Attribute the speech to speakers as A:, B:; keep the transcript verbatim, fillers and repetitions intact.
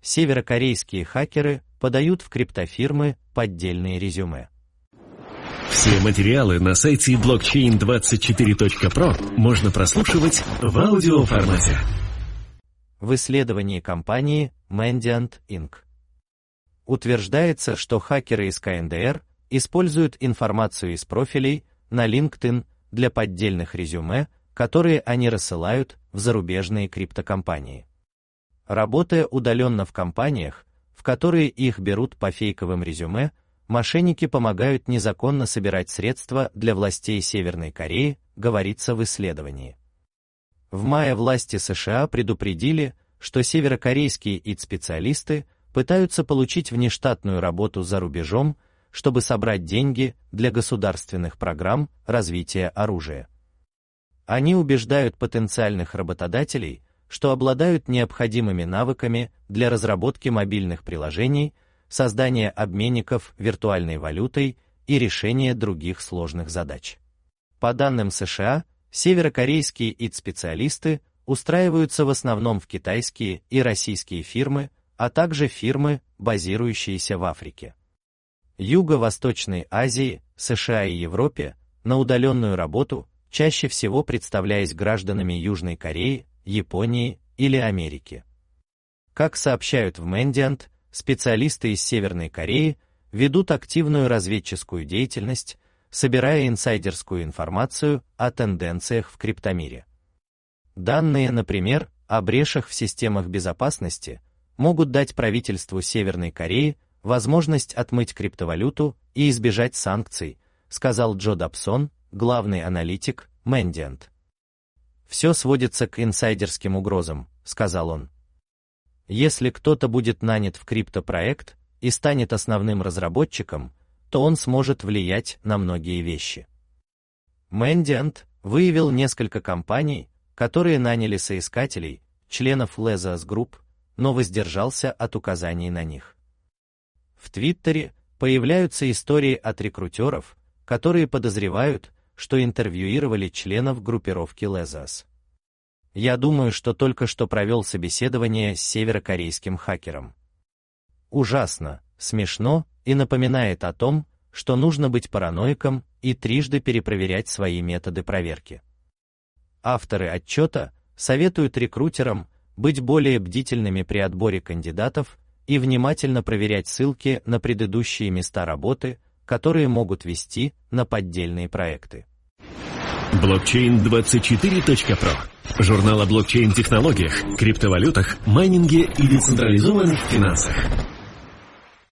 A: северокорейские хакеры подают в криптофирмы поддельные резюме.
B: Все материалы на сайте блокчейн двадцать четыре точка про можно прослушивать в аудиоформате.
A: В исследовании компании Mandiant инкорпорейтед утверждается, что хакеры из ка эн дэ эр используют информацию из профилей на LinkedIn для поддельных резюме, которые они рассылают в зарубежные криптокомпании. Работая удаленно в компаниях, в которые их берут по фейковым резюме, мошенники помогают незаконно собирать средства для властей Северной Кореи, говорится в исследовании. В мае власти США предупредили, что северокорейские ай ти-специалисты пытаются получить внештатную работу за рубежом, чтобы собрать деньги для государственных программ развития оружия. Они убеждают потенциальных работодателей, что обладают необходимыми навыками для разработки мобильных приложений, создания обменников виртуальной валютой и решения других сложных задач. По данным США, северокорейские ай ти-специалисты устраиваются в основном в китайские и российские фирмы, а также фирмы, базирующиеся в Африке, Юго-Восточной Азии, США и Европе, на удаленную работу, чаще всего представляясь гражданами Южной Кореи, Японии или Америки. Как сообщают в Mandiant, специалисты из Северной Кореи ведут активную разведческую деятельность, собирая инсайдерскую информацию о тенденциях в криптомире. Данные, например, о брешах в системах безопасности, могут дать правительству Северной Кореи возможность отмыть криптовалюту и избежать санкций, сказал Джо Добсон, главный аналитик Mandiant. «Все сводится к инсайдерским угрозам», — сказал он. «Если кто-то будет нанят в криптопроект и станет основным разработчиком, то он сможет влиять на многие вещи». Mandiant выявил несколько компаний, которые наняли соискателей, членов Lazarus Group, но воздержался от указаний на них. В Твиттере появляются истории от рекрутеров, которые подозревают, что интервьюировали членов группировки Lazarus. Я думаю, что только что провел собеседование с северокорейским хакером. Ужасно, смешно и напоминает о том, что нужно быть параноиком и трижды перепроверять свои методы проверки. Авторы отчета советуют рекрутерам быть более бдительными при отборе кандидатов и внимательно проверять ссылки на предыдущие места работы, которые могут вести на поддельные проекты.
B: блокчейн двадцать четыре точка про. Журнал о блокчейн-технологиях, криптовалютах, майнинге и децентрализованных финансах.